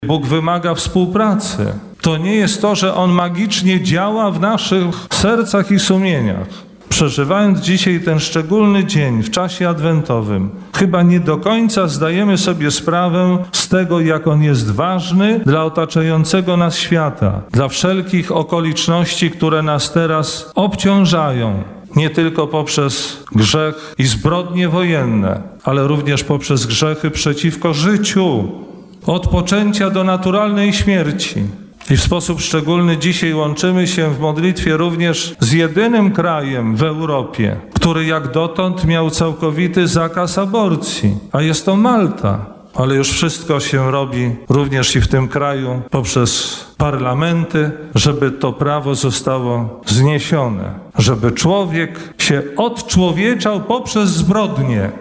Bóg wymaga współpracy. To nie jest to, że On magicznie działa w naszych sercach i sumieniach. Przeżywając dzisiaj ten szczególny dzień w czasie adwentowym, chyba nie do końca zdajemy sobie sprawę z tego, jak on jest ważny dla otaczającego nas świata, dla wszelkich okoliczności, które nas teraz obciążają. Nie tylko poprzez grzech i zbrodnie wojenne, ale również poprzez grzechy przeciwko życiu, od poczęcia do naturalnej śmierci. I w sposób szczególny dzisiaj łączymy się w modlitwie również z jedynym krajem w Europie, który jak dotąd miał całkowity zakaz aborcji, a jest to Malta. Ale już wszystko się robi również i w tym kraju poprzez parlamenty, żeby to prawo zostało zniesione, żeby człowiek się odczłowieczał poprzez zbrodnie.